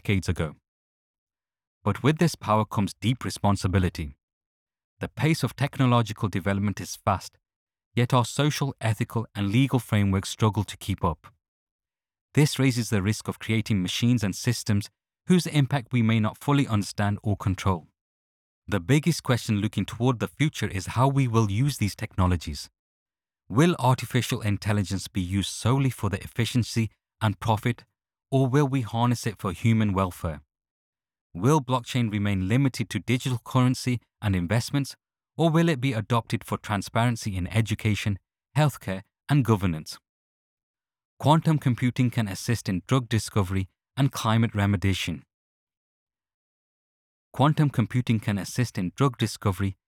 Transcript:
decades ago. But with this power comes deep responsibility. The pace of technological development is fast, yet our social, ethical, and legal frameworks struggle to keep up. This raises the risk of creating machines and systems whose impact we may not fully understand or control. The biggest question looking toward the future is how we will use these technologies. Will artificial intelligence be used solely for the efficiency and profit, or will we harness it for human welfare? Will blockchain remain limited to digital currency and investments, or will it be adopted for transparency in education, healthcare, and governance? Quantum computing can assist in drug discovery and climate remediation. Quantum computing can assist in drug discovery